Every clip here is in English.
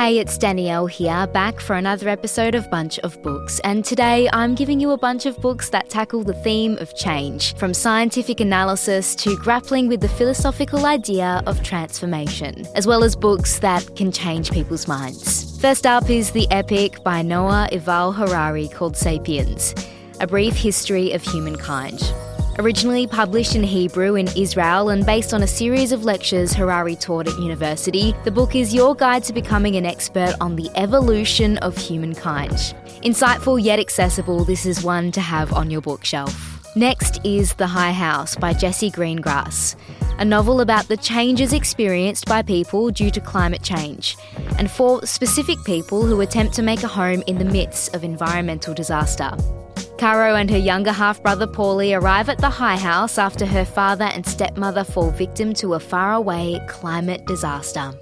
Hey, it's Danielle here, back for another episode of Bunch of Books, and today I'm giving you a bunch of books that tackle the theme of change, from scientific analysis to grappling with the philosophical idea of transformation, as well as books that can change people's minds. First up is the epic by Noah Yuval Harari called Sapiens, A Brief History of Humankind. Originally published in Hebrew in Israel and based on a series of lectures Harari taught at university, the book is your guide to becoming an expert on the evolution of humankind. Insightful yet accessible, this is one to have on your bookshelf. Next is The High House by Jesse Greengrass, a novel about the changes experienced by people due to climate change, and for specific people who attempt to make a home in the midst of environmental disaster. Caro and her younger half-brother Paulie arrive at the High House after her father and stepmother fall victim to a faraway climate disaster.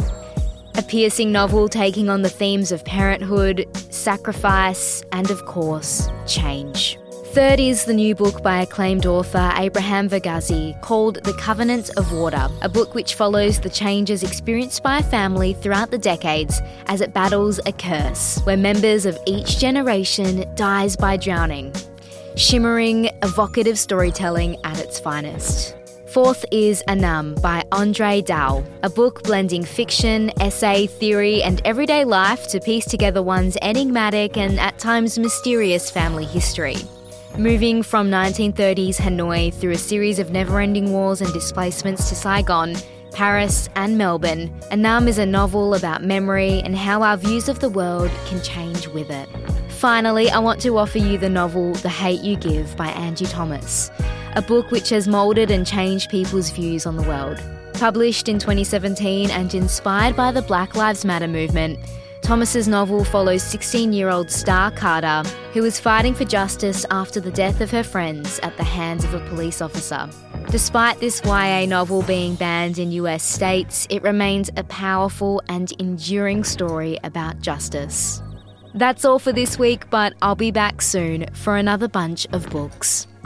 A piercing novel taking on the themes of parenthood, sacrifice, and of course, change. Third is the new book by acclaimed author Abraham Verghese called The Covenant of Water, a book which follows the changes experienced by a family throughout the decades as it battles a curse, where members of each generation dies by drowning. Shimmering, evocative storytelling at its finest. Fourth is Anam by Andre Dao, a book blending fiction, essay, theory and everyday life to piece together one's enigmatic and at times mysterious family history. Moving from 1930s Hanoi through a series of never-ending wars and displacements to Saigon, Paris and Melbourne, Anam is a novel about memory and how our views of the world can change with it. Finally, I want to offer you the novel The Hate You Give by Angie Thomas, a book which has moulded and changed people's views on the world. Published in 2017 and inspired by the Black Lives Matter movement, Thomas's novel follows 16-year-old Star Carter, who is fighting for justice after the death of her friends at the hands of a police officer. Despite this YA novel being banned in US states, it remains a powerful and enduring story about justice. That's all for this week, but I'll be back soon for another bunch of books.